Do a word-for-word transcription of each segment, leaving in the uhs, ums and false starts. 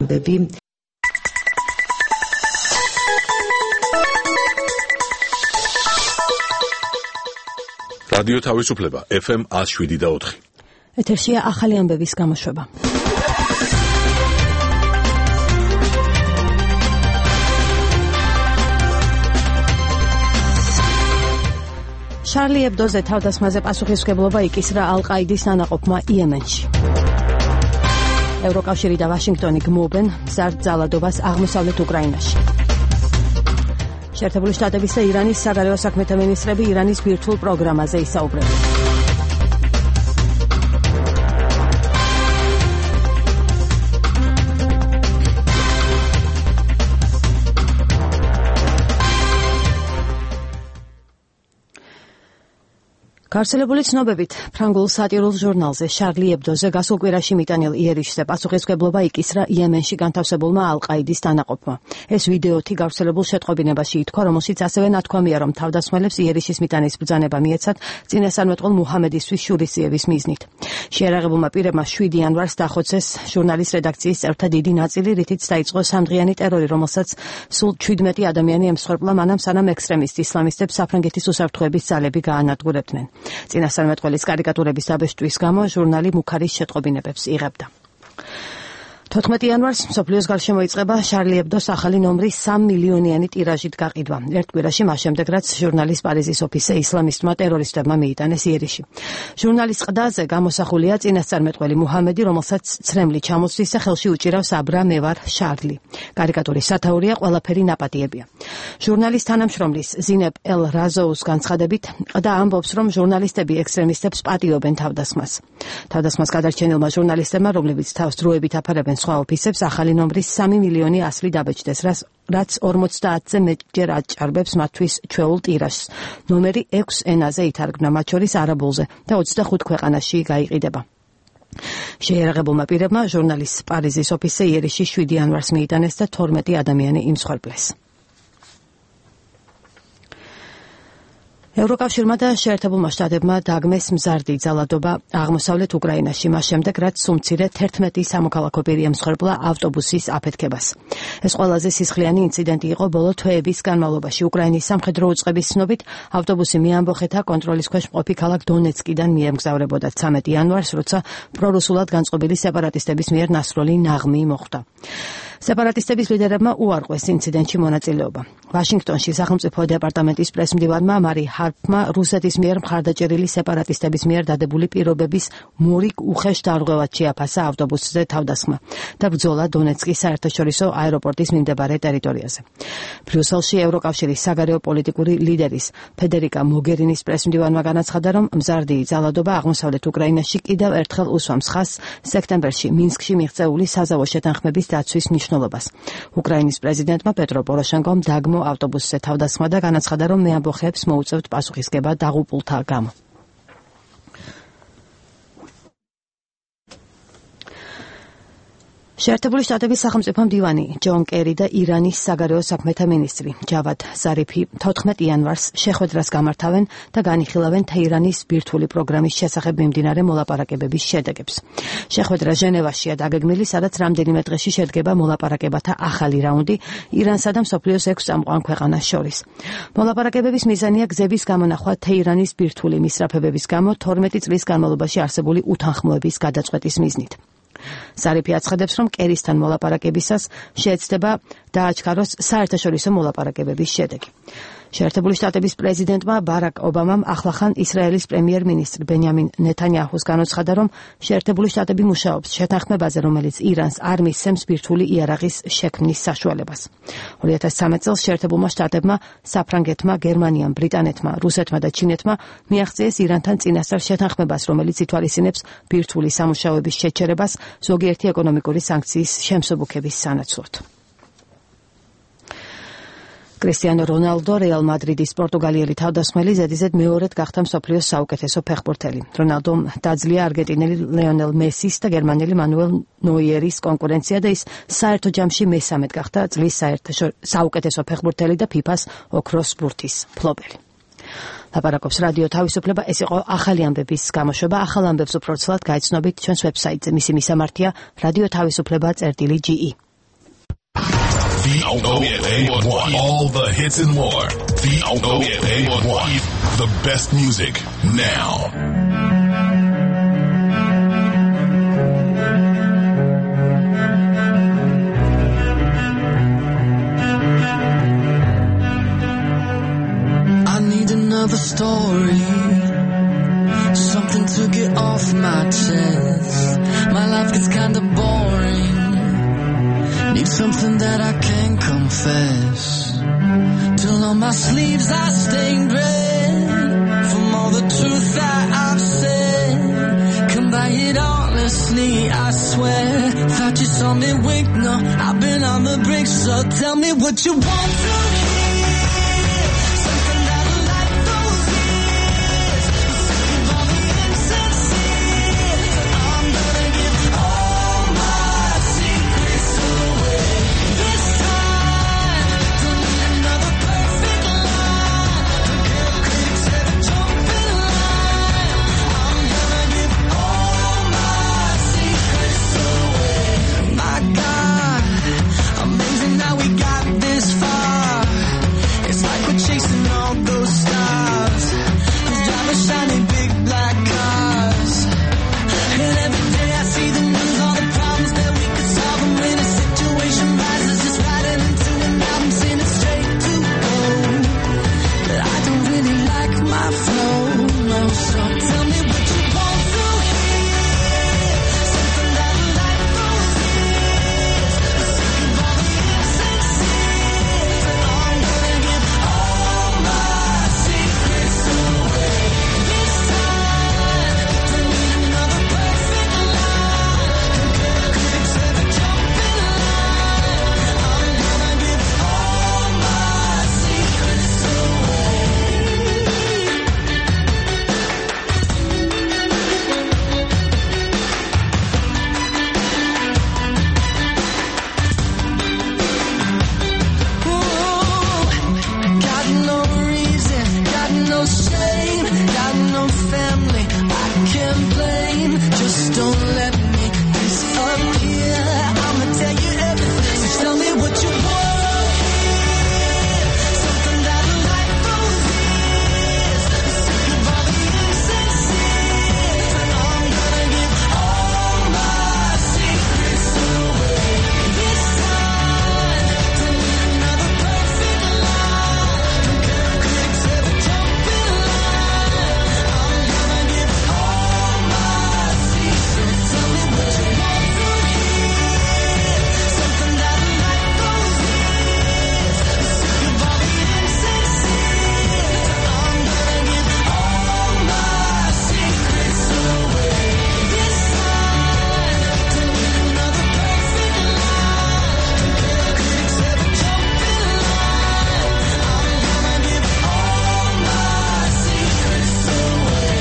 ამბები. რადიო თავისუფლება ეფ ემ ათს შვიდი და ოთხი. ეთერშია ახალი ამბების გამოშვება. შარლი ებდოზე თავდასხმაზე პასუხისმგებლობა იკისრა ალ-ყაიდის ნანაყოფმა იემენში. ევროკავშირი და ვაშინგტონი გმობენ მზარდ ძალადობას აღმოსავლეთ უკრაინაში. შეერთებული შტატების და ირანის საგარეო საქმეთა მინისტრები ირანის ბირთვულ პროგრამაზე ისაუბრებენ. გავრცელებული ცნობებით ფრანგულ სატირულ ჟურნალზე შარლი ებდოზე გასულ კვირაში მიტანილ იერიშზე პასუხისმგებლობა იკისრა იემენში განთავსებულმა ალ-ყაიდის დანაყოფმა. ეს ვიდეოთი გავრცელებულ შეტყობინებაში ითქვა, რომელშიც ასევე ნათქვამია, რომ თავდასხმელებს იერიშის მიტანის ბრძანება მიეცათ წინასწარმეტყველ მუჰამედისთვის შურისძიების მიზნით. შეიარაღებულმა პირებმა შვიდი იანვარს დახოცეს ჟურნალის რედაქციის წევრთა დიდი ნაწილი, რითიც დაიწყო სამდღიანი ტერორი, რომელსაც სულ ჩვიდმეტი ადამიანი ემსხვერპლა, მანამ სანამ ექსტრემისტ ისლამისტებს საფრანგეთის უსაფრთხოების ძალები გაანადგურებდნენ. წინასწარმეტყველის კარიკატურების დაბეჭდვის გამო ჟურნალი მუქარის შეტყობინებებს იღებდა. თოთხმეტი იანვარს მსოფლიოს გარშემო იწყება შარლი ებდოს ახალი ნომრის სამ მილიონიანი ტირაჟით გაყიდვა. ერთ კვირაში მას შემდეგ, რაც ჟურნალის პარიზის ოფისზე ისლამისტმა ტერორისტებმა მიიტანეს იერიში. ჟურნალის ყდაზე გამოსახულია წინასწარმეტყველი მუჰამედი, რომელსაც ცრემლი ჩამოსდის და ხელში უჭირავს აბრა მე ვარ შარლი. კარიკატურის სათაურია ყველაფერი ნაპატიებია. ჟურნალის თანამშრომლის ზინებ ელ რაზოუს განცხადებით, ყდა ამბობს, რომ ჟურნალისტები ექსტრემისტებს პატიობენ თავდასხმას. თავდასხმას გადარჩენილმა ჟურნალისტებმა, რომლებიც თავს დროებით აფარებენ სხვა ოფისებს, ახალი ნომრის სამი მილიონი ასლი დაბეჭდეს, რაც ორმოცდაათზე მეტჯერ აჭარბებს მათთვის ჩვეულ ტირაჟს. ნომერი ექვს ენაზე ითარგმნა, მათ შორის არაბულზე და ოცდახუთ ქვეყანაში გაიყიდება. შეიარაღებულმა პირებმა ჟურნალის პარიზის ოფისზე იერიში შვიდი იანვარს მიიტანეს და თორმეტი ადამიანი იმსხვერპლეს. ევროკავშირმა და შეერთებულმა შტატებმა დაგმეს მზარდი ძალადობა აღმოსავლეთ უკრაინაში, მას შემდეგ, რაც სუმცირე თერთმეტი სამოქალაქო პირი ემსხვერპლა ავტობუსის აფეთქებას. ეს ყველაზე სისხლიანი ინციდენტი იყო ბოლო თვეების განმავლობაში. უკრაინის სამხედრო უწყების ცნობით, ავტობუსი მიამბოხეთა კონტროლის ქვეშ მყოფი ქალაქ დონეცკიდან მიემგზავრებოდა ცამეტი იანვარს, როცა პრორუსულად განწყობილი სეპარატისტების მიერ ნასროლი ნაღმი მოხვდა. სეპარატისტების ლიდერებმა უარყვეს ინციდენტში მონაწილეობა. ვაშინგტონში სახელმწიფო დეპარტამენტის პრესმდივარმა მარი ჰარპმა რუსეთის მიერ მხარდაჭერილი სეპარატისტების მიერ დადებული პირობების მორიგ უხეშ დარღვევად შეაფასა ავტობუსზე თავდასხმა და ბრძოლა დონეცკის საერთაშორისო აეროპორტის მიმდებარე ტერიტორიაზე. ბრიუსელში ევროკავშირის საგარეო პოლიტიკური ლიდერის ფედერიკა მოგერინის პრესმდივარმა განაცხადა, რომ მზარდი ძალადობა აღმოსავლეთ უკრაინაში კიდევ ერთხელ უსვამს ხაზს სექტემბერში მინსკში მიღწეული საზავო შეთანხმების დაცვის მნიშვნელობას. უკრაინის პრეზიდენტმა პეტრო პოროშენკომ დაგმო ავტობუსზე თავდასხმა და განაცხადა, რომ მეამბოხეებს მოუწევთ პასუხისგება დაღუპულთა გამო. შეერთებული შტატების სახელმწიფო მდივანი ჯონ კერი და ირანის საგარეო საქმეთა მინისტრი ჯავად ზარიფი თოთხმეტი იანვარს შეხვედრას გამართავენ და განიხილავენ თეირანის ბირთვული პროგრამის შესახებ მიმდინარე მოლაპარაკებების შედეგებს. შეხვედრა ჟენევაშია დაგეგმილი, სადაც რამდენიმე დღეში შედგება მოლაპარაკებათა ახალი რაუნდი ირანსა და მსოფლიოს ექვს წამყვან ქვეყანას შორის. მოლაპარაკებების მიზანია გზების გამონახვა თეირანის ბირთვული მისწრაფებების გამო თორმეტი წლის განმავლობაში არსებული უთანხმოების გადაწყვეტის მიზნით. ზარიფი აცხადებს, რომ კერისთან მოლაპარაკებისას შეეცდება დააჩქაროს საერთაშორისო მოლაპარაკებების შედეგი. შეერთებული შტატების პრეზიდენტმა ბარაკ ობამამ ახლახან ისრაელის პრემიერ-მინისტრ ბენიამინ ნეთანიაჰუს განაცხადა, რომ შეერთებული შტატები მუშაობს შეთანხმებაზე, რომელიც ირანს არ მისცემს ბირთვული იარაღის შექმნის საშუალებას. ორი ათას ცხრამეტ წელს შეერთებულმა შტატებმა, საფრანგეთმა, გერმანიამ, ბრიტანეთმა, რუსეთმა და ჩინეთმა მიაღწიეს ირანთან წინასწარ შეთანხმებას, რომელიც ითვალისწინებს ბირთვული სამუშაოების შეჩერებას ზოგიერთი ეკონომიკური სანქციის შემსუბუქების სანაცვლოდ. კრისტიანო რონალდო რეალ მადრიდის პორტუგალიელი თავდასხმელი ზედიზედ მეორედ გახდა მსოფლიოს საუკეთესო ფეხბურთელი. რონალდომ დაძლია არგენტინელი ლეონელ მესის და გერმანელი მანუელ ნოიერის კონკურენცია და ის საერთო ჯამში მესამედ გახდა წლის საუკეთესო ფეხბურთელი და ფიფას ოქროს ბურთის მფლობელი. ლაპარაკობს რადიო თავისუფლება, ეს იყო ახალი ამბების გამოშვება. ახალ ამბებს უფრო ცალად გაიცნობით ჩვენს ვებსაიტზე. მისი მისამართია რადიო თავისუფლება წერტილი ჯი ი. V O F A one. All the hits and more. V O F A one. The best music now. I need another story, something to get off my chest. My life gets kinda boring. Need something that I can confess. Till on my sleeves I stained red from all the truth that I've said. Come by it honestly, I swear. Thought you saw me wink, no, I've been on the brink. So tell me what you want to hear. Something that'll light those years. Sick of all the insincere. I'm gonna give all my secrets away. This time, don't need another perfect line. Don't care if critics ever jump in line. I'm gonna give all my secrets away. My God, amazing how we got this far. It's like we're chasing all those stars. Who's driving shiny big black cars? And every day I see the news, all the problems that we could solve. And when a situation rises, just writing into an album, saying it's straight to go. But I don't really like my flow, no. So tell me what you want to hear. Something that'll light those years. Sick of all the insincere. I'm gonna give all my secrets away. This time, don't need another perfect line. Don't care if critics ever jump in line. I'm gonna give all my secrets away. Ooh, got no reason, got no shame, got no family I can blame. Just don't let me disappear. I'ma tell you everything. So tell me what you want to hear. Something that'll light those years. Sick of all the insincere. I'm gonna give all my secrets away. This time, don't need another perfect line. Don't care if critics ever jump in line. I'm gonna give all my secrets. Tell me what you want to hear. Something that'll light those years. Sick of all the insincere. I'm gonna give all my secrets away. This time, don't need another perfect line. Don't care if critics ever jump in line. I'm gonna give all my secrets away.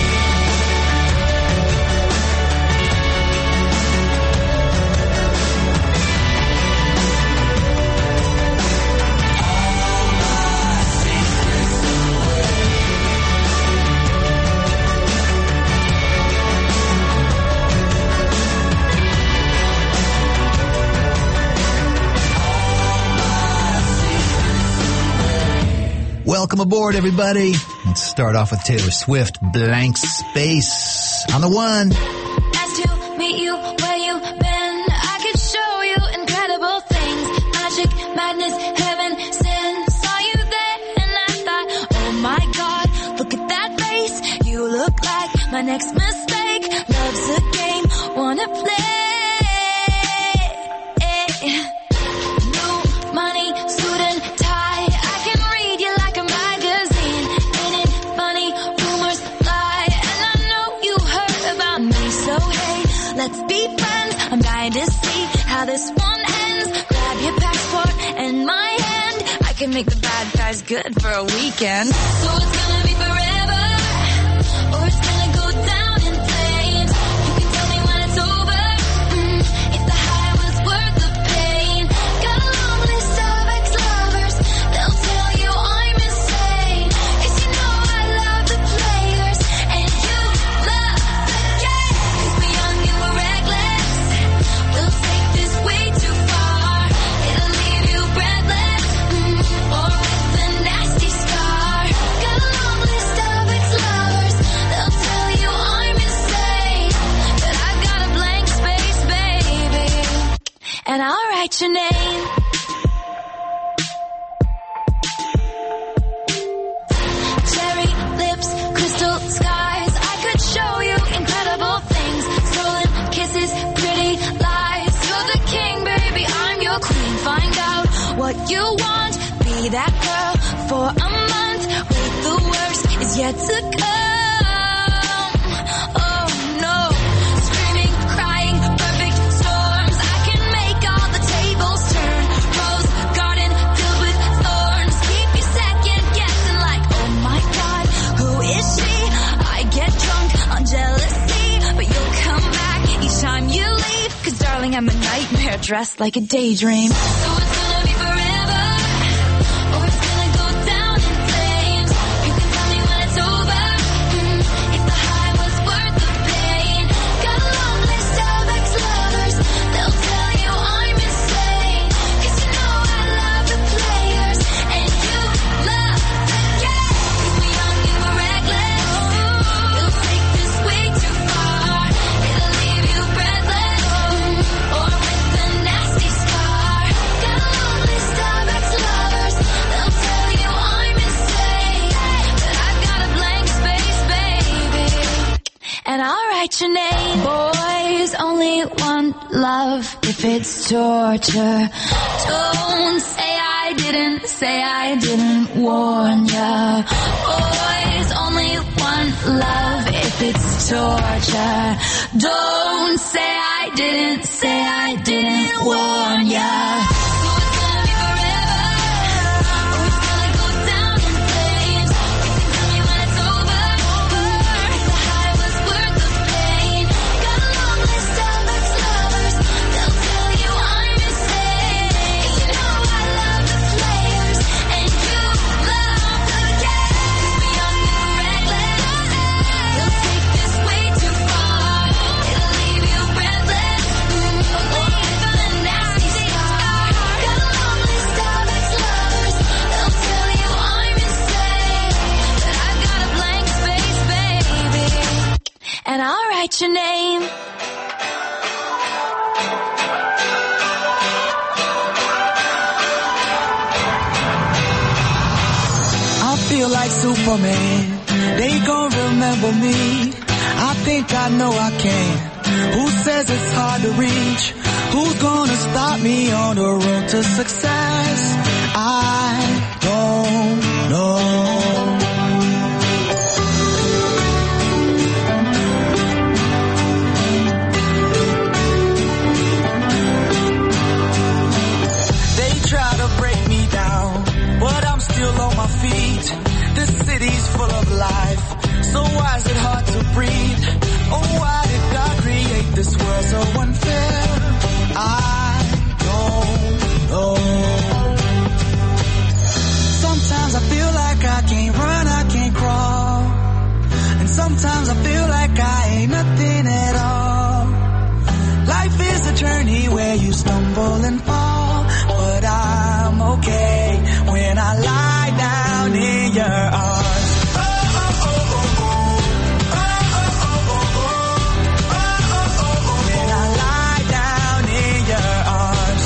Welcome aboard, everybody. Let's start off with Taylor Swift, Blank Space. On the one. Asked to meet you where you've been. I could show you incredible things. Magic, madness, heaven, sin. Saw you there and I thought, oh my God, look at that face. You look like my next mistake. Love's a game, wanna play. New money, suit and tie. I can read you like a magazine. Ain't it funny? Rumors lie. And I know you heard about me. So hey, let's be friends. I'm dying to see how this one ends. Grab your passport and my hand. I can make the bad guys good for a weekend. So it's gonna be forever, or it's gonna go down in flames. You can tell me when it's over, mm, if the high was worth the pain. Got a long list of ex-lovers, they'll tell you I'm insane. 'Cause you know I love the players, and you love the game. 'Cause we're young and we're reckless, we'll take this way too far. It'll leave you and I'll write your name. Cherry lips, crystal skies, I could show you incredible things. Stolen kisses, pretty lies. You're the king, baby, I'm your queen. Find out what you want, be that girl for a month. Wait, the worst is yet to come. Oh no, screaming, crying, perfect storms. I can make all the tables turn. Rose garden filled with thorns. Keep you second guessing like, oh my God, who is she? I get drunk on jealousy, but you'll come back each time you leave. Cause darling, I'm a nightmare dressed like a daydream. So it's gonna be forever, or it's gonna go down in flames. You can tell me when it's over, mm, if the high was worth the pain. Got a long list of ex-lovers, they'll tell you I'm insane. Cause you know I love the players, and you love the game. Cause we're young and we're reckless, we'll take this way too far. It'll leave you breathless, mm, or with a nasty scar. Got a long list of ex-lovers, they'll tell you I'm insane. But I've got a blank space, baby, and I'll write your name. Boys only want love if it's torture. Don't say I didn't, say I didn't warn ya. Boys only want love if it's torture. Don't say I didn't, say I didn't warn ya. So it's gonna be forever, or it's gonna go down in flames. You can tell me when it's over, if the high was worth the pain. Got a long list of ex-lovers, they'll tell you I'm insane. You know I love the players, and you love the game. Cause we're young and we're reckless, we'll take this way too far. It'll leave you breathless, mm, or with a nasty scar. Got a long list of ex-lovers, they'll tell you I'm insane. But I've got a blank space, baby, and I'll write your name. I feel like Superman, they gon' remember me. I think I know I can. Who says it's hard to reach? Who's gonna stop me on the road to success? I don't know. They try to break me down, but I'm still on my feet. This city's full of life, so why is it hard to breathe? Oh, why did God create this world so unfair? I don't know. Sometimes I feel like I can't run, I can't crawl. And sometimes I feel like I ain't nothing at all. Life is a journey where you stumble and fall, but I'm okay when I lie down in your arms. When I lie down in your arms.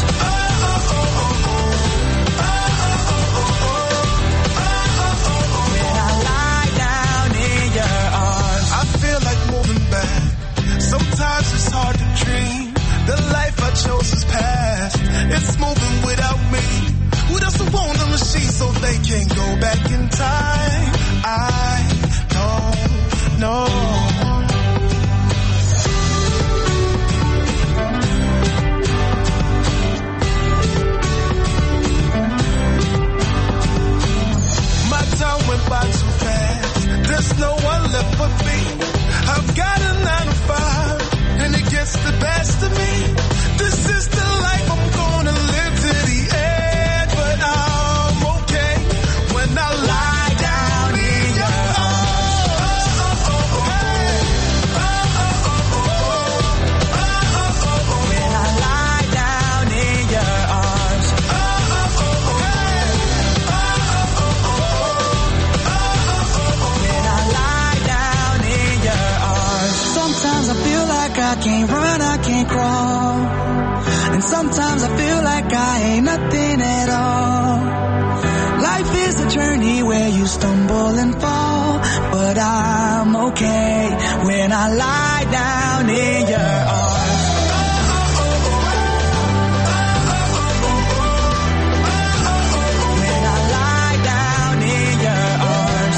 When I lie down in your arms. I feel like moving back. Sometimes it's hard to dream. The life I chose is past. It's moving without me. Who doesn't want a machine so they can go back in time? I don't know. My time went by too fast. There's no one left but me. I've got a nine to five, and it gets the best of me. This is the life I'm gonna live to the end, but I'm okay when I lie down in your arms. When I lie down in your arms. When I lie down in your arms. Sometimes I feel like I can't run, I can't crawl. And And sometimes I feel like I ain't nothing at all. Life is a journey where you stumble and fall, but I'm okay when I lie down in your arms. When I lie down in your arms.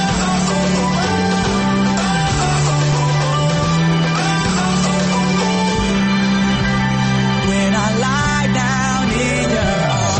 When I lie down in your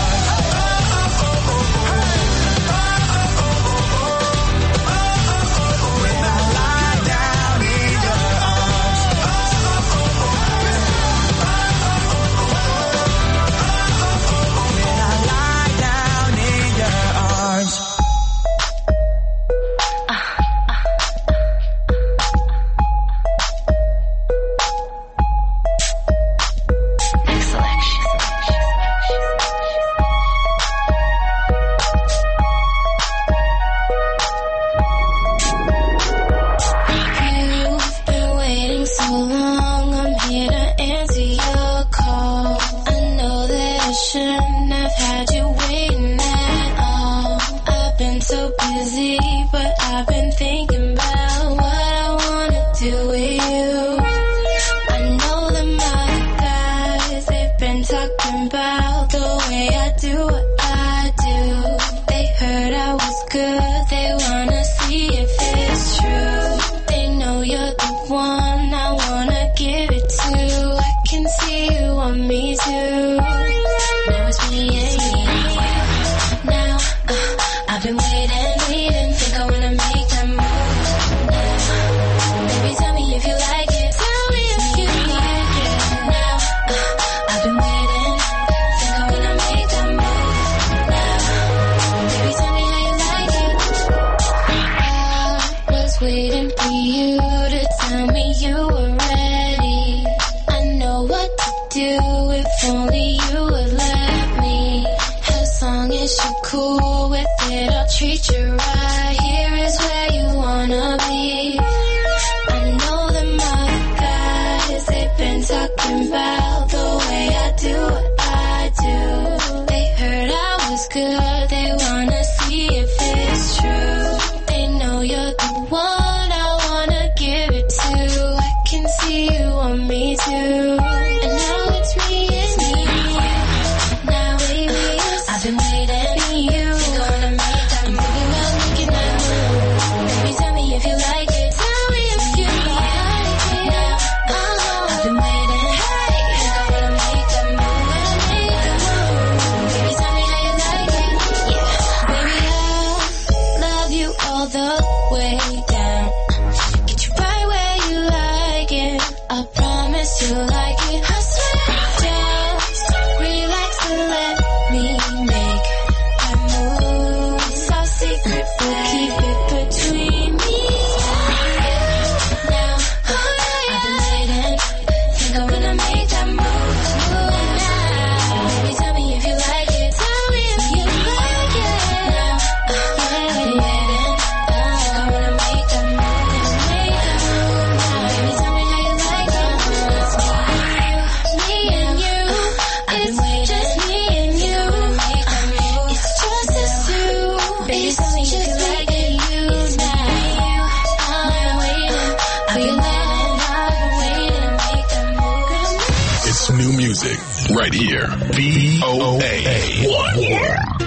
right here. V O A one.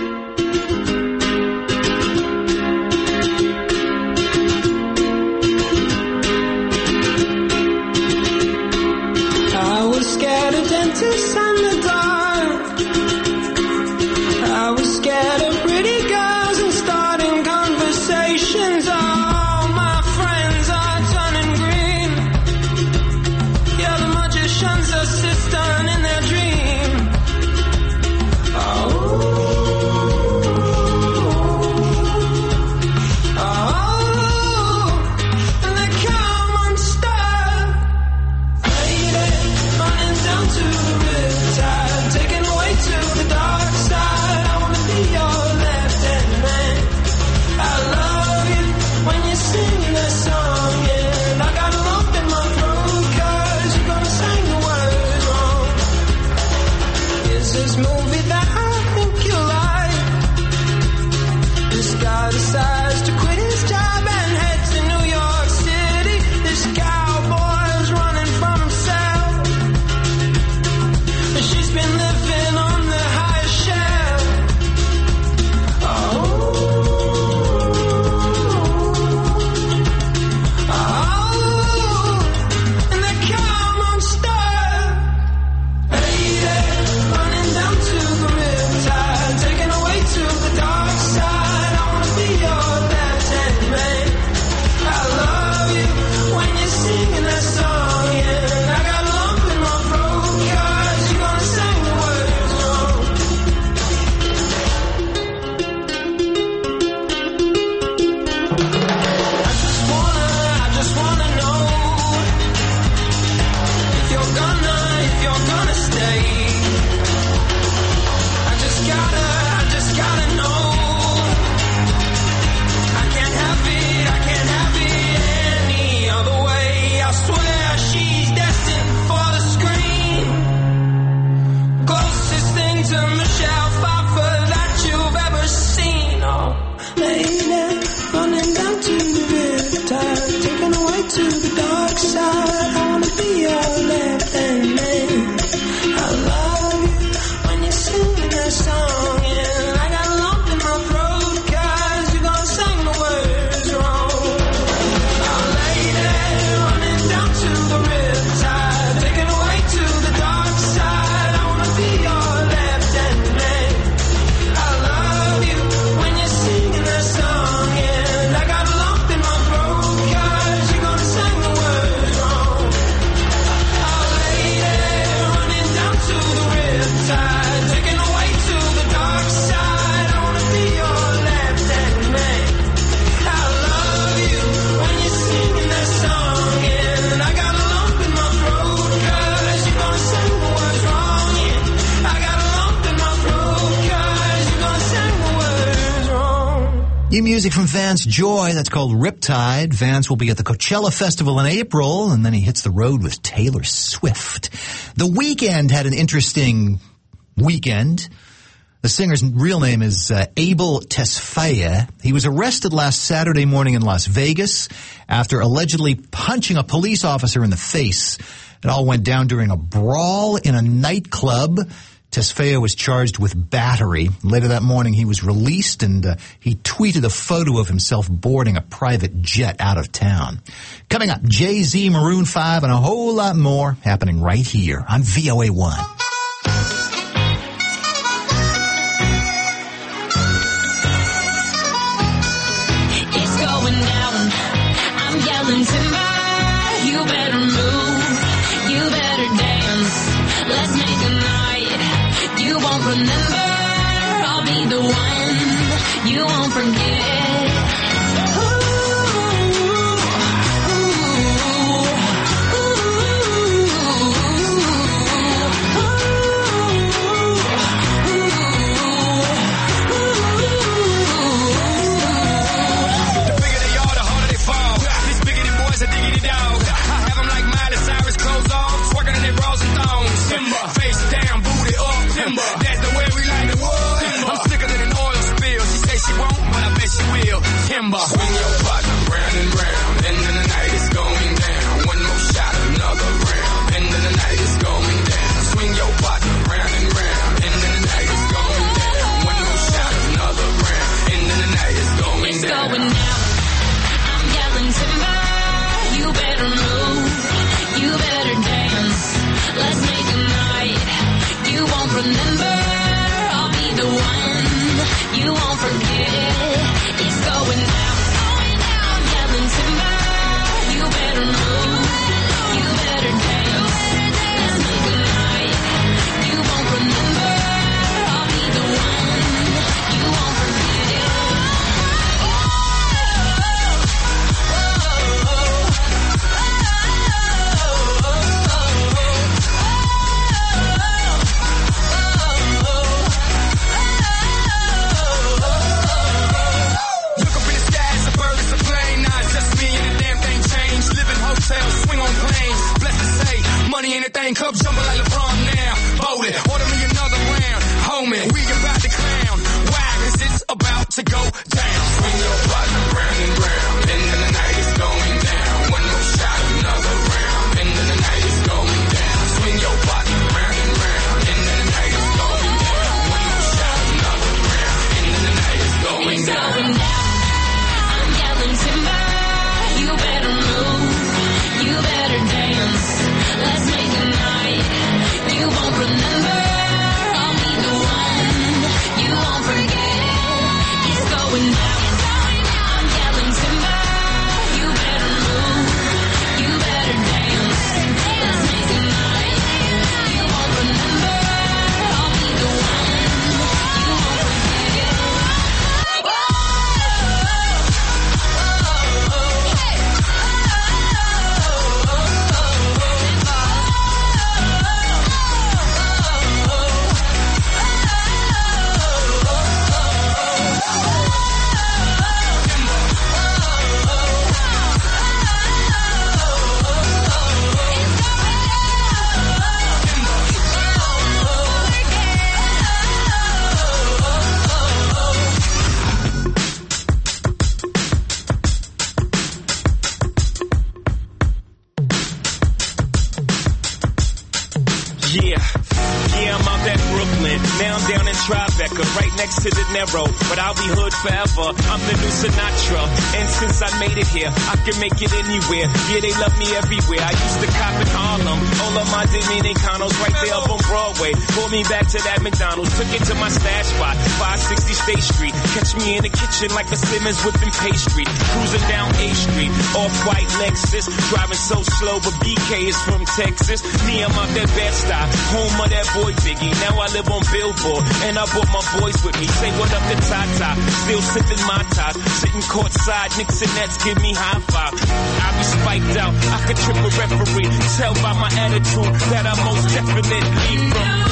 I was scared of dentists and the dark. I was scared of pretty girls and starting conversations. All my friends are turning green. Yeah, the magician's assistant in their dream. Oh. There's this movie that I think you like. This guy decides to quit his job and head to New York City. This cowboy's running from himself. She's been living on the highest shelf. Oh, oh, and they come unstuck. Lady, running down to the riptide, taken away to the dark side. I wanna be your left-hand man. I love you when you're singing that song, and I got a lump in my throat 'cause you're gonna sing the words wrong. I just wanna, I just wanna know if you're gonna, if you're gonna stay. I just gotta, I just gotta know. I can't have it, I can't have it any other way. I swear she's destined for the screen. Closest thing to Michelle Pfeiffer that you've ever seen. Oh, lady, running down to the riptide, taken away to the dark side. I wanna be your left-hand man. I love you when you're singing that song, and I got a lump in my throat 'cause you're gonna sing the words wrong. Oh, lady, running down to the riptide, taken away to the dark side. I wanna be your left-hand man. I love you when you're singing that song, and I got a lump in my throat 'cause you're gonna sing the words wrong. Oh, lady, running down to the riptide, taken away to the dark side. I wanna be your left-hand man. I love you when you're singing that song, and I got a lump in my throat 'cause you're gonna sing the words wrong. Yeah, I got a lump in my throat 'cause you're gonna sing the words wrong. New music from Vance Joy, that's called Riptide. Vance will be at the Coachella Festival in April, and then he hits the road with Taylor Swift. The Weeknd had an interesting weekend. The singer's real name is uh, Abel Tesfaye. He was arrested last Saturday morning in Las Vegas after allegedly punching a police officer in the face. It all went down during a brawl in a nightclub. Tesfaye was charged with battery. Later that morning, he was released, and uh, he tweeted a photo of himself boarding a private jet out of town. Coming up, Jay-Z, Maroon five, and a whole lot more happening right here on V O A one. It's going down. I'm yelling timber. You better move. You better dance. Let's make a night. You won't remember. I'll be the one. You won't forget. Ooh, ooh, The bigger they are, the harder they fall. These biggity boys are diggity dog. I have them like Miley Cyrus, clothes off, twerking in their bras and thongs. Timber, face down, booty up. Timber, that's the way we like the world. I'm sicker than an oil spill. She say she won't, but I bet she will. Timber, swing your partner round and round. End of the night is going down. One more shot, another round. End of the night is going down. Swing your partner round and round. End of the night is going down. One more shot, another round. End of the night is going it's down. going down. I'm yelling timber. You better move. You better dance. Let's make a night. You won't remember. I'll be the one. You won't forget. It's going down. I'm yelling timber. You better move. You better dance. Let's make a night. You won't remember. I'll be the one. You won't forget. Now I'm down in Tribeca, right next to the Narrow. But I'll be hood forever. I'm the new Sinatra. And since I made it here, I can make it anywhere. Yeah, they love me everywhere. I used to cop in Harlem. All of my Dominicanos right there up on Broadway. Pulled me back to that McDonald's. Took it to my stash spot, five sixty State Street. Catch me in the kitchen like a Simmons whipping pastry. Cruising down A Street, off-white Lexus. Driving so slow, but B K is from Texas. Me, I'm out that Bed-Stuy, home of that boy Biggie. Now I live on Billboard, and I brought my boys with me. Say what up to Tata, still sipping my ties. Sitting courtside, Knicks and Nets give me high five. I be spiked out, I could trip a referee. Tell by my attitude that I most definitely from.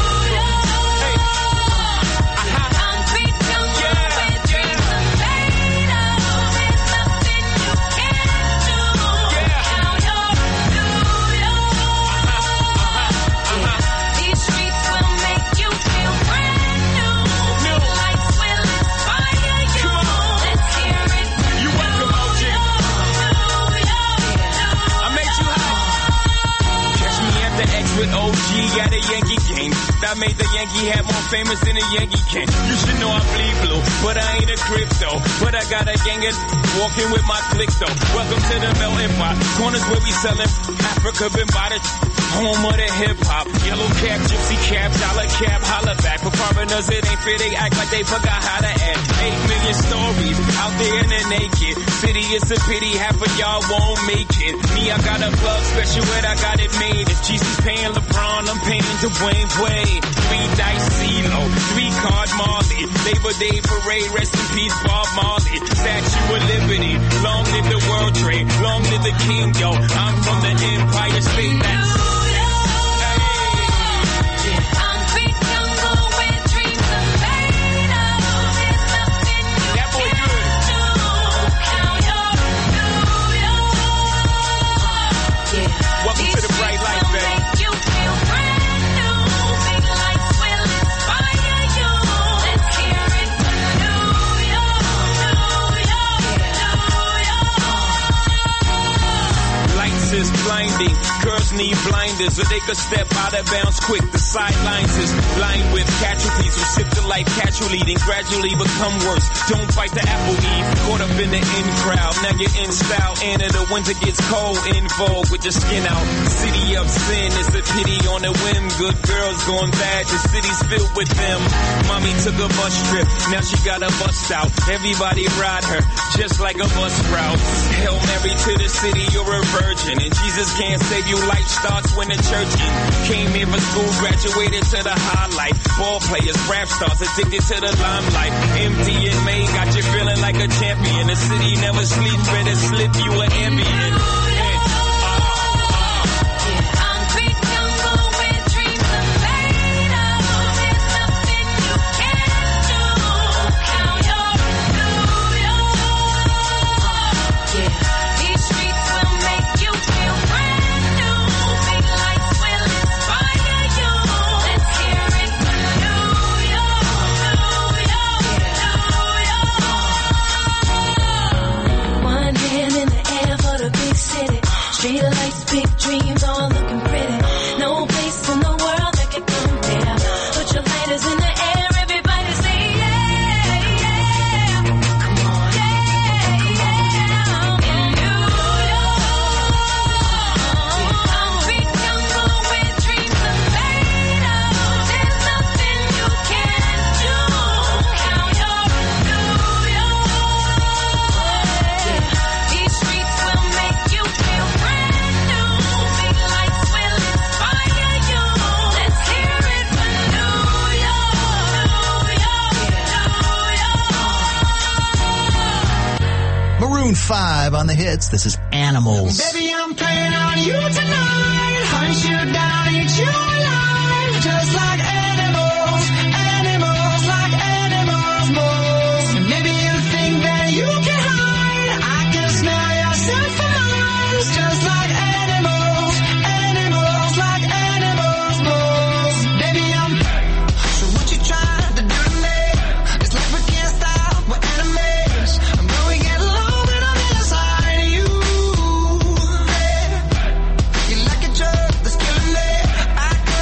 With O G at a Yankee game. That made the Yankee hat more famous than a Yankee can. You should know I bleed blue, but I ain't a crypto. But I got a gang of walking with my click though. Welcome to the melting pot. Corners where we selling Africa been by the home of the hip hop. Yellow cap, gypsy cap, dollar cap, holla back. For foreigners it ain't fair, they act like they forgot how to act. Eight million stories out there in the naked city. It's a pity half of y'all won't make it. Me, I got a plug special where I got it made. If Jesus paying LeBron, I'm paying Dwayne Wade. Three dice CeeLo, three card Marley. Labor Day parade, rest in peace Bob Marley. Statue of Liberty, long live the World Trade, long live the King, yo. I'm from the Empire State. That's blinding. Girls need blinders so they could step out of bounds quick. The sidelines is lined with casualties who sip the life casually, then gradually become worse. Don't fight the apple eve, caught up in the in crowd. Now you're in style, and in the winter gets cold, in vogue with your skin out. City of sin, it's a pity on a whim. Good girls going bad, the city's filled with them. Mommy took a bus trip, now she got a bust out. Everybody ride her, just like a bus route. Hail Mary to the city, you're a virgin, and Jesus can't save you. Life starts when the church ends. Came here for school, graduated to the highlight. Ball players, rap stars, addicted to the limelight. Empty in May, got you feeling like a champion. The city never sleeps, better slip you an ambient. Street lights, big dreams, all looking pretty. No place in the world that can compare. Put your lighters in the air, everybody say yeah, yeah. Come on, yeah, yeah. In New York, concrete jungle where dreams are made of. There's nothing you can't do. Now you're in New York. These streets will make you feel brand. Maroon five on the hits. This is Animals. Baby, I'm playing on you tonight. Hunt you down, eat you alive. Just like animals, animals, like animals, moles. Maybe you think that you can hide. I can smell yourself for miles. Just like animals, animals, like animals, moles. Baby, I'm. So what you trying to do to me? It's like we can't stop, we're enemies. And when we get along. You like a drug that's killing me. I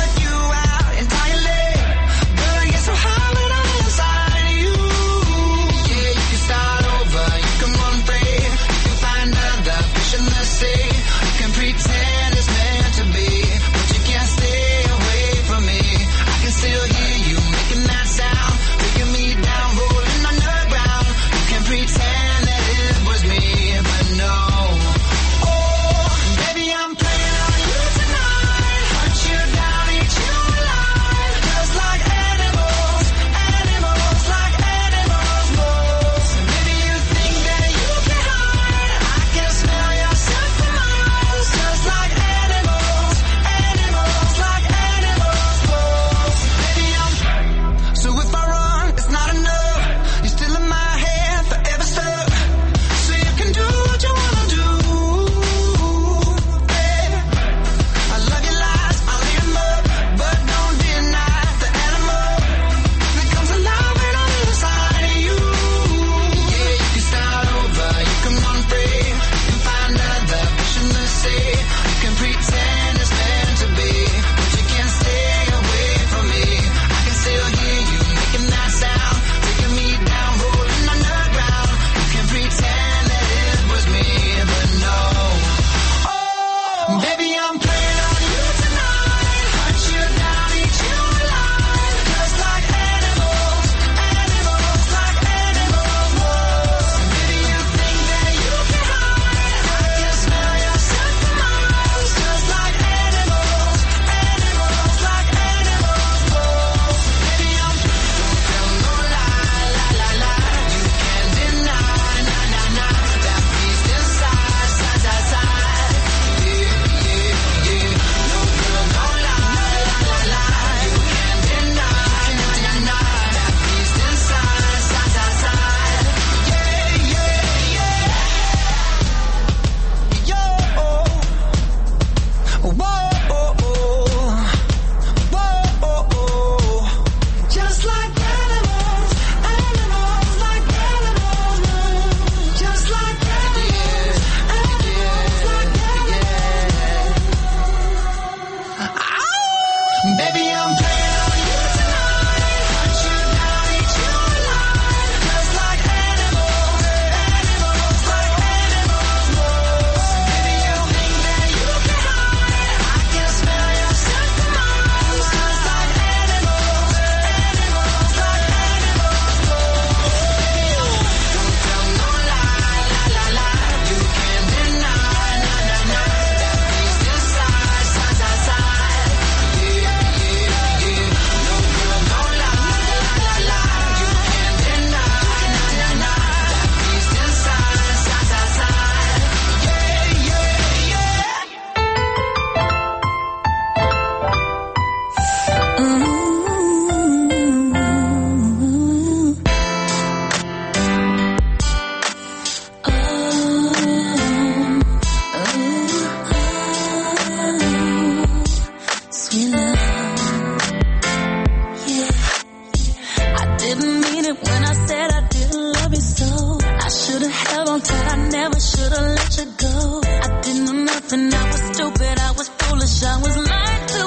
it when I said I didn't love you so. I should've held on tight, I never should've let you go. I didn't know nothing, I was stupid, I was foolish, I was lying to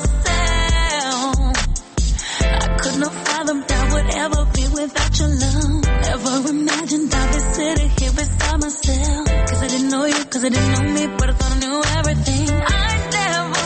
myself. I could not fathom that would ever be without your love. Never imagined I'd be sitting here beside myself. Cause I didn't know you, cause I didn't know me, but I thought I knew everything. I never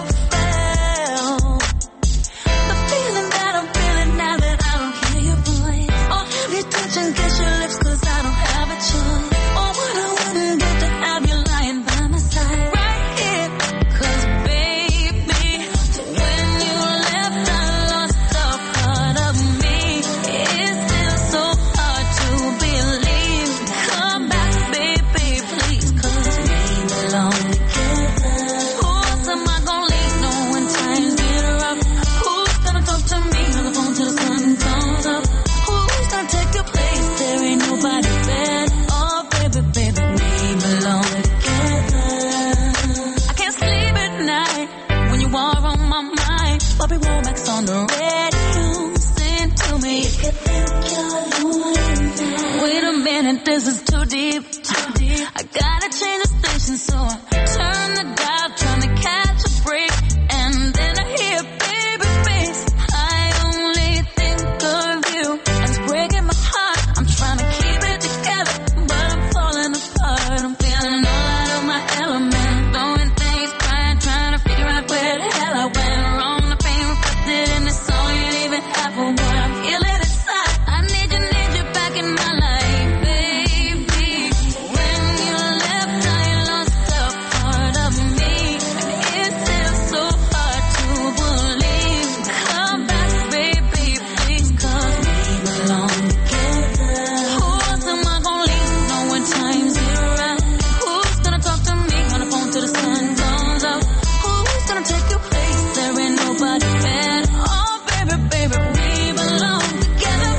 felt the feeling that I'm feeling now that I don't hear your voice. Or have you touch and kiss your lips cause I don't have a choice. Or what I wouldn't do to have you lying by my side right here. Cause baby, when you left I lost a part of me. It's still so hard to believe. Come back baby please, cause we belong together. Who else am I gonna leave no when times get rough? Who's gonna talk to me on the phone till the sun comes up? Who's gonna take your place? There ain't nobody better. Oh baby, baby, we belong together. I can't sleep at night when you are on my mind. Bobby Womack's on the radio, sing to me. If you think you're lonely, wait a minute, this is too deep, too deep. I gotta change the station, so I turn the dial, trying to catch a break, and then I hear baby face. I only think of you, and it's breaking my heart. I'm trying to keep it together, but I'm falling apart. I'm feeling all out of my element, throwing things, crying, trying to figure out where the hell I went wrong. The pain reflected in the song, you ain't even half of what I'm feeling inside. I need you, need you back in my life, baby. When you left, I lost a part of me, and it's still so hard to believe. Come back, baby, please, cause we belong together. Who else am I gonna leave? No when times get rough. Who's gonna talk to me on the phone till the sun comes up? Who's gonna take your place? There ain't nobody better. Oh, baby, baby, we belong together,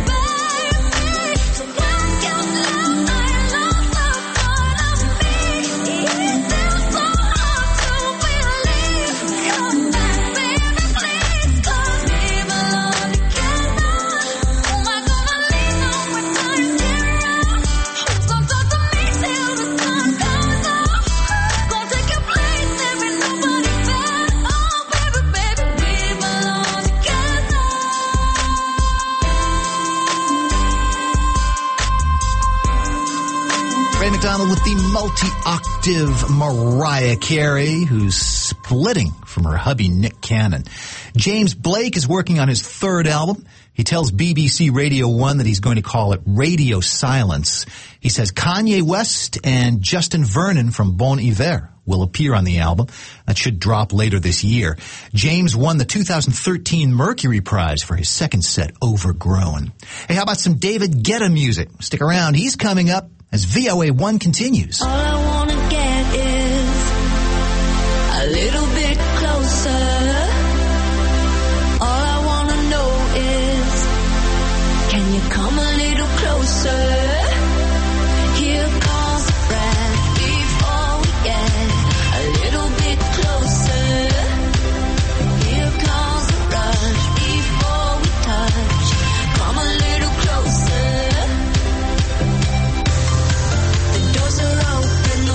baby. So when you left, I lost a part of me. It's still so hard to believe. Come back, baby, please, cause we belong together. Who am I gonna leave now when times get rough? Who's gonna talk to me till the sun comes up? Who's gonna take your place? There ain't nobody better. Oh, baby, baby, we belong together. Ray McDonald with the multi-octave Mariah Carey, who's splitting from her hubby Nick Cannon. James Blake is working on his third album. He tells B B C Radio one that he's going to call it Radio Silence. He says Kanye West and Justin Vernon from Bon Iver will appear on the album. That should drop later this year. James won the two thousand thirteen Mercury Prize for his second set, Overgrown. Hey, how about some David Guetta music? Stick around. He's coming up as V O A one continues. All I wanna get is a little bit closer. All I wanna know is, can you come a little closer? Here comes the breath before we get a little bit closer. Here comes the rush before we touch. Come a little closer. The doors are open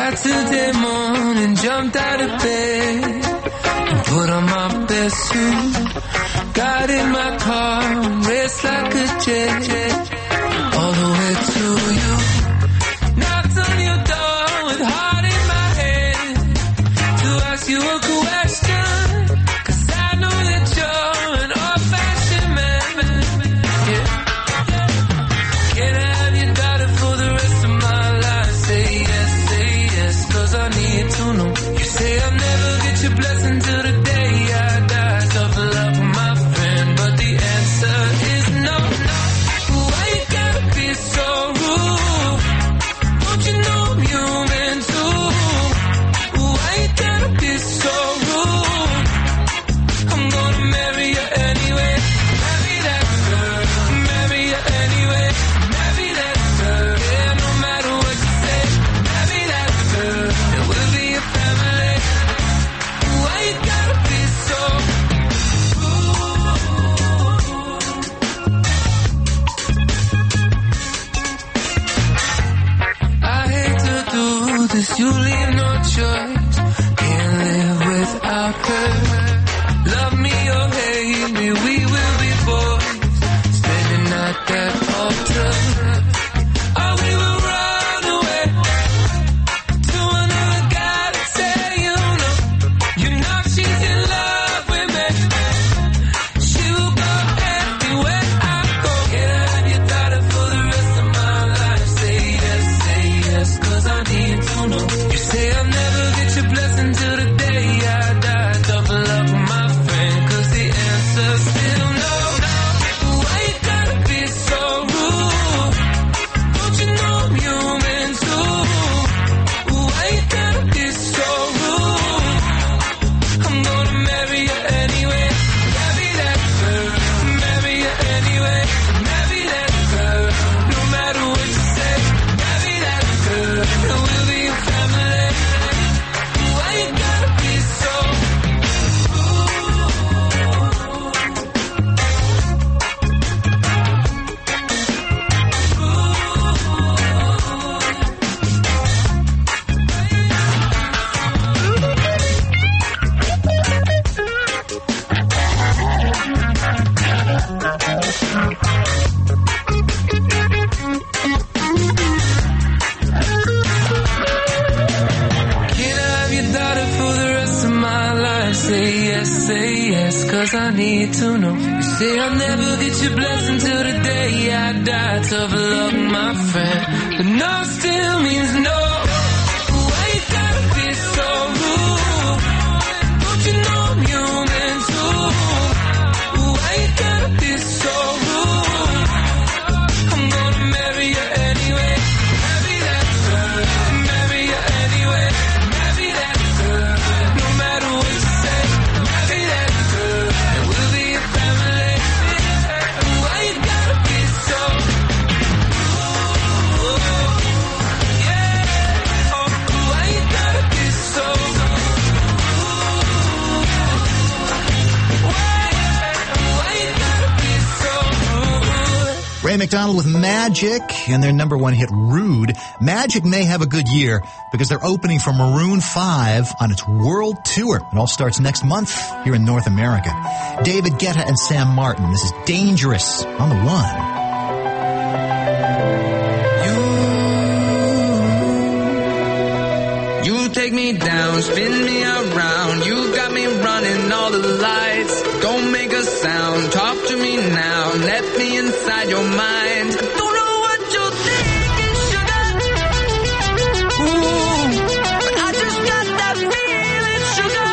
Saturday morning, jumped out of bed and put on my best suit. Got in my car and raced like a jet all the way to you. Knocked on your door with heart in my head to ask you a question, 'cause I know that you're an old-fashioned man. Yeah. Can I have your daughter for the rest of my life? Say yes, say yes, 'cause I need to know. You say I'll never get your blessing till the day I die. Tough love, my friend, but the answer is no, no. Why you gotta be so rude? Don't you know I'm human too? Why you gotta be so rude? I'm gonna marry you anyway. Marry that girl, marry you anyway. Marry that girl, yeah, no matter what you say. Marry that girl, and we'll be a family. Why you gotta be so I hate to do this, you leave no choice. Can't live without her. Love me or hate me, we will be boys. Standing at that altar. Oh, we will run away to another guy to say you know. You know she's in love with me. She will go everywhere I go. Can I have your daughter for the rest of my life? Say yes, say yes, 'cause I need to know. You say I'll never get your blessing till the day I die. Double up, my friend, 'cause the answer's still no. Why you gotta be so rude? Don't you know I'm human too? Why you gotta be so rude? I'm gonna marry you anyway. Marry that girl, marry you anyway. Marry that girl, no matter what you say. Marry that girl, and we'll be a family. Why you gotta be so Can I have your daughter for the rest of my life? Say yes, say yes, 'cause I need to know. You say I'll never get your blessing till the day I die. Tough luck, my friend, but no still means no. Why you gotta be so rude? Don't you know I'm human too? Why you gotta be so rude? I'm gonna marry you anyway. Marry that girl, marry you anyway. Marry that girl, no matter what you say. Marry that girl, and we'll be a family. Why you gotta be so yeah. Oh, why you gotta be so Why, why you gotta be so Ray McDonald with Magic and their number one hit, Rude. Magic may have a good year because they're opening for Maroon five on its world tour. It all starts next month here in North America. David Guetta and Sam Martin. This is Dangerous on the One. You take me down, spin me around. You got me running all the lights. Don't make a sound, talk to me now. Let me inside your mind. Don't know what you're thinking, sugar. Ooh, but I just got that feeling, sugar.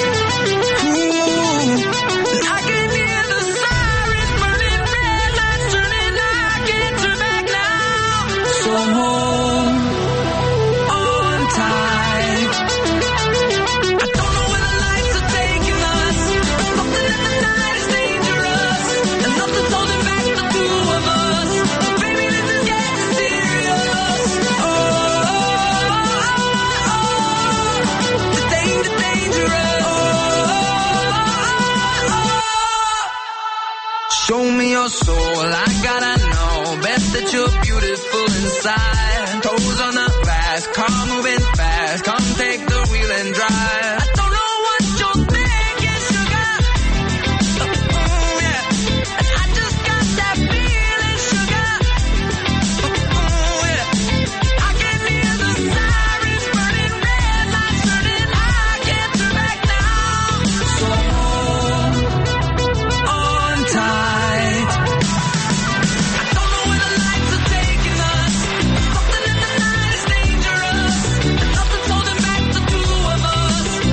Ooh, and I can hear the sirens burning, red lights turning. I can't turn back now. So hold on tight. I don't know where the lights are taking us. Something in the night is dangerous, and nothing's holding back the two of us. Baby, this is getting serious. Oh, oh, oh, oh. It's danger, dangerous. Oh, oh, oh, oh. Show me your soul, I gotta know. Best that you're beautiful inside. Toes on the glass, car moving fast. and drive. I don't know what you're thinking, sugar. Oh, yeah. I just got that feeling, sugar. Oh, yeah. I can hear the sirens burning, red lights turning. I can't turn back now. So hold on tight. I don't know where the lights are taking us. Something in the night is dangerous. Nothing's holding back the two of us.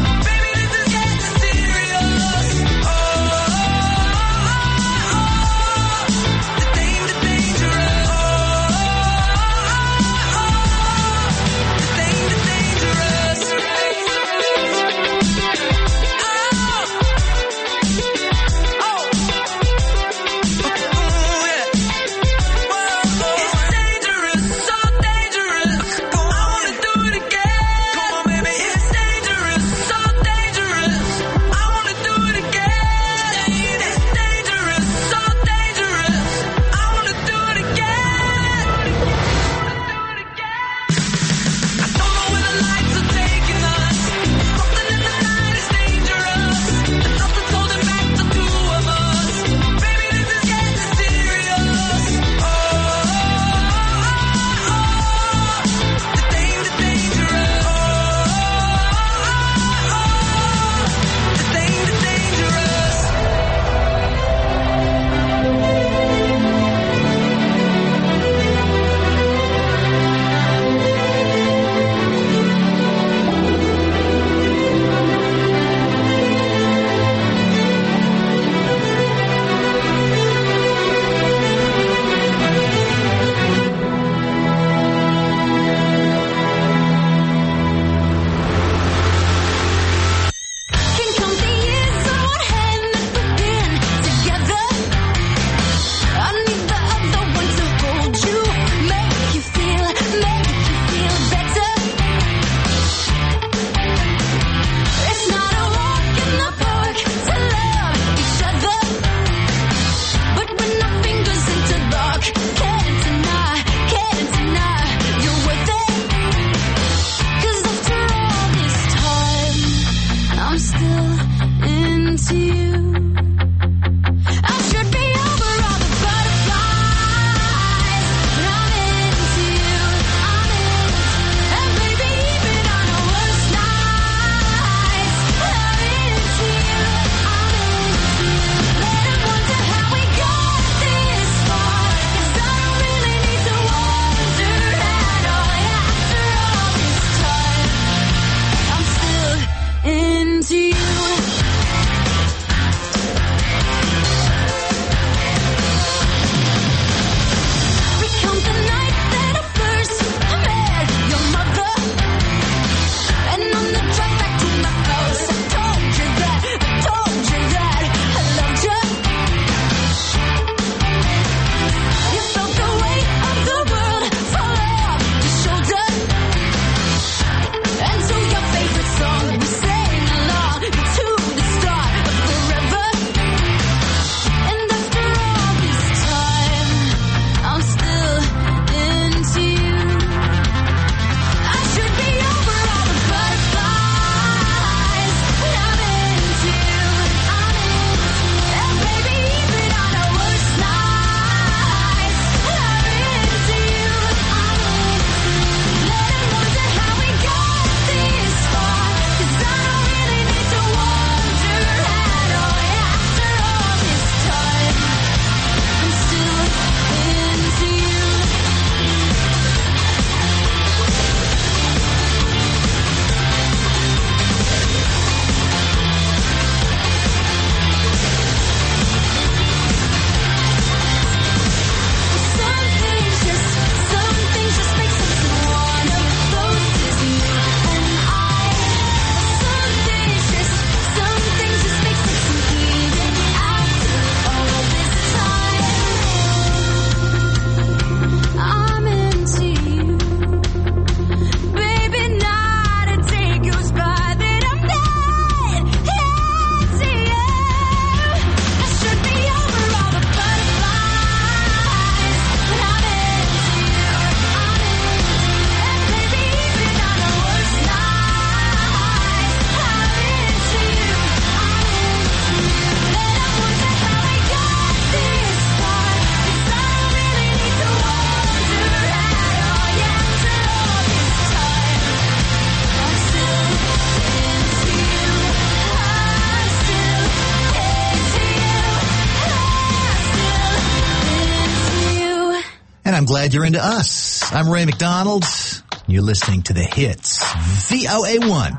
glad you're into us. I'm Ray McDonald. You're listening to The Hits, V O A one.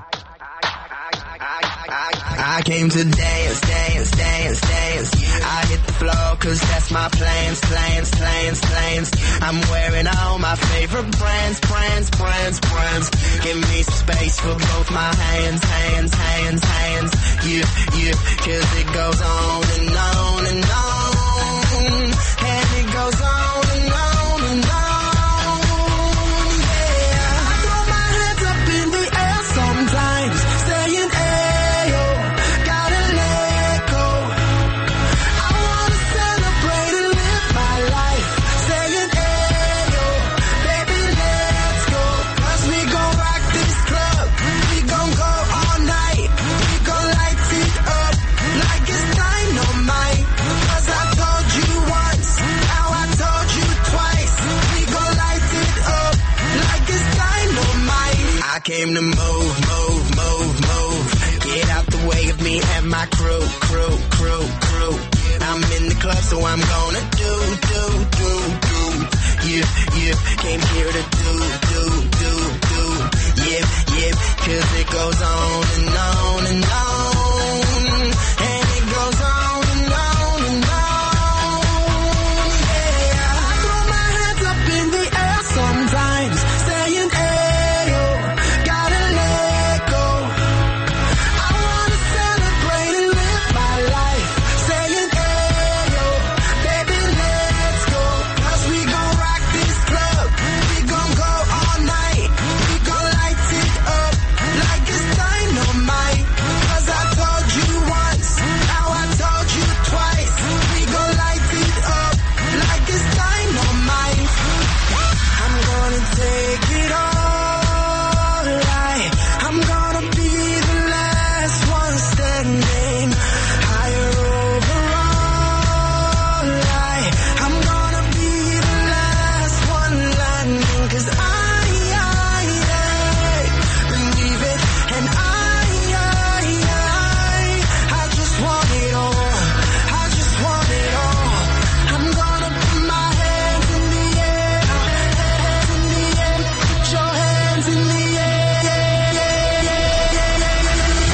I came to dance, dance, dance, dance. I hit the floor cause that's my plans, plans, plans, plans. I'm wearing all my favorite brands, brands, brands, brands. Give me some space for both my hands, hands, hands, hands. Yeah, yeah, cause it goes on and on and on. And it goes on and on and on. Yeah, I throw my hands up in the air sometimes, saying, ayo, gotta let go. I wanna celebrate and live my life, saying, ayo, baby, let's go. Cause we gon' rock this club, we gon' go all night, we gon' light it up like it's dynamite. Cause I told you once, now I told you twice, we gon' light it up like it's dynamite. I came to move, move, move, move. Get out the way of me and my crew, crew, crew, crew. I'm in the club, so I'm gonna do, do, do, do. Yeah, yeah, came here to do, do, do, do. Yeah, yeah, cause it goes on and on and on. And it goes on and on and on. Yeah, I throw my hands up in the air sometimes, saying, ayo, gotta let go. I wanna celebrate and live my life, saying, ayo, baby, let's go. Cause we gon' rock this club, we gon' go all night, we gon' light it up like it's dynamite. Cause I told you once, now I told you twice, we gon' light it up like it's dynamite. I'm gonna take it all right, I'm gonna be the last one standing, higher over all right, I'm gonna be the last one landing. Cause I, I, I believe it, and I, I, I, I just want it all, I just want it all. I'm gonna put my hands in the air, hands in the air, put your hands in the air, yeah, yeah, yeah, yeah, yeah.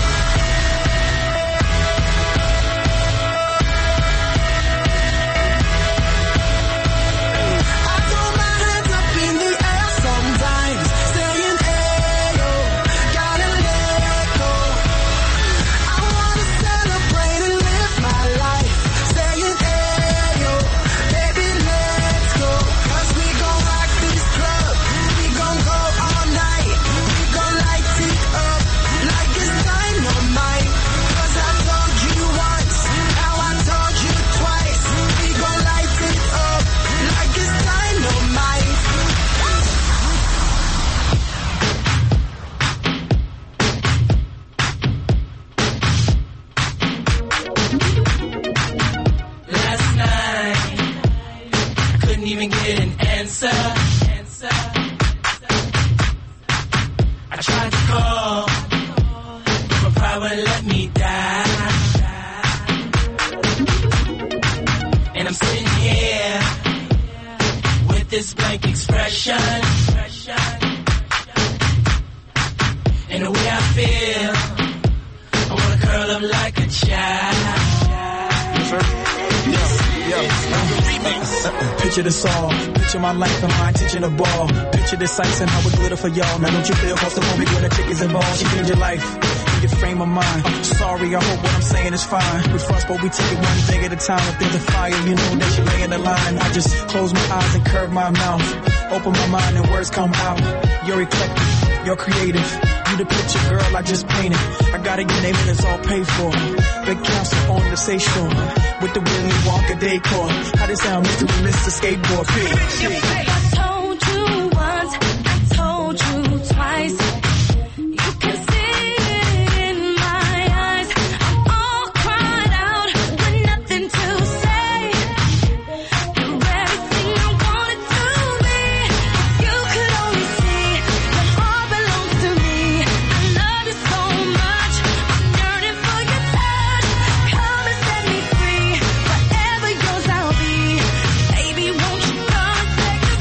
I throw my hands up in the air sometimes, saying, ayo, gotta let go. I wanna celebrate and live my life, saying, ayo, baby, let's go. Cause we gon' rock this club, we gon' go all night, we gon' light it up like it's dynamite. Cause I told you once, now I told you twice, we gon' light it up like it's dynamite. Last night, I couldn't even get an answer. I tried to call, but my pride wouldn't let me die. And I'm sitting here with this blank expression. And the way I feel, I wanna curl up like a child. Picture this all, picture my life and my attention to ball. Picture this ice and how it glitter for y'all. Now don't you feel close to moment when the chick is involved? She changed your life, in your frame of mind. I'm sorry, I hope what I'm saying is fine. We fuss, but we take it one thing at a time. If there's a fire, you know that you lay in the line. I just close my eyes and curve my mouth, open my mind and words come out. You're eclectic, you're creative. You the picture, girl, I just painted. I got your name and it's all paid for. Big council on the seashore with the Willy Wonka decor. How this sound, Mister Mister Skateboard? I told you once, I told you twice. You can see it in my eyes. I'm all cried out with nothing to say. You're everything I wanted to be. If you could only see that all belongs to me. I love you so much. I'm yearning for your touch. Come and set me free. Forever yours I'll be. Baby, won't you come and take a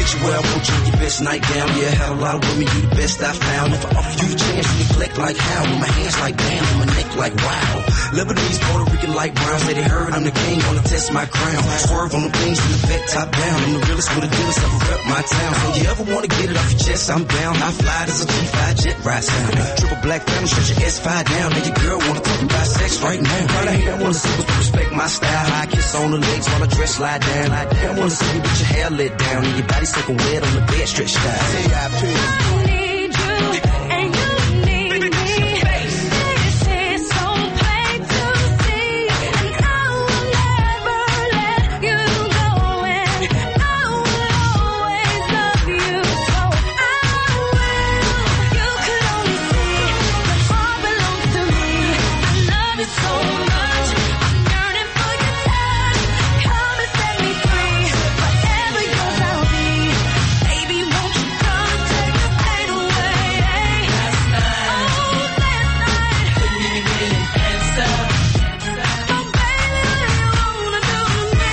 you where I want you, your best nightgown. Yeah, had a lot of women, you the best I found. If I offer you the chance, you neglect like how? With my hands like damn, and my neck like wow. Lebanese, Puerto Rican, like brown. Say they heard I'm the king, wanna test my crown. Swerve on the things in the vet top down. I'm the realest with the dealest, I rep my town. So you ever wanna get it off your chest, I'm down. I fly as a G five jet ride sound. Triple black family, stretch your S five down. And your girl wanna talk about sex right now. All I hate, I wanna see was respect my style. I kiss on the legs while I dress slide down. I wanna see you with your hair let down and your body soaking wet on the bed stretched out. Say I need you and you need me. This is so plain to see, and I will never let you go. And I will always love you, so I will. You could only see your heart belongs to me. I love you so much. I'm yearning for your touch. Come and set me free. Forever yours I'll be. Baby, won't you come and take the pain away? Last night, oh, last night, couldn't even get an answer. Oh, baby, what do you wanna do to me?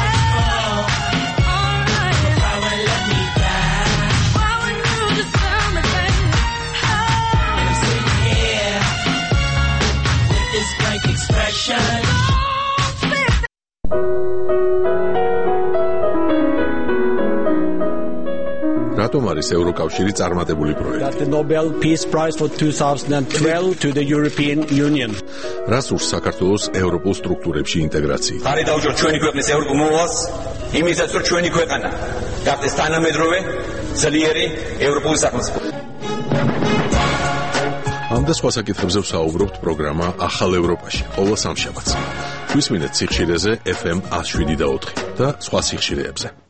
Alright, why would let me die? Why would you just tell me, baby? And I'm sitting here with this blank expression. რატომ არის ევროკავშირი წარმატებული პროექტი? Got the Nobel Peace Prize for twenty twelve to the European Union. რას ურს საქართველოს ევროპულ სტრუქტურებში ინტეგრაციით? ხარი დავუჯოთ ჩვენი ქვეყნის ევროპულ მოვალს, იმისაც რომ ჩვენი ქვეყანა გახდეს თანამედროვე, ძლიერი ევროპული სახელმწიფო. ამ და სხვა საკითხებზე ვსაუბრობთ პროგრამა ახალ ევროპაში, ყოველ სამშაბათს. გვისმინეთ სიხშირეზე ეფ ემ one oh seven და ოთხი და სხვა სიხშირეებზე.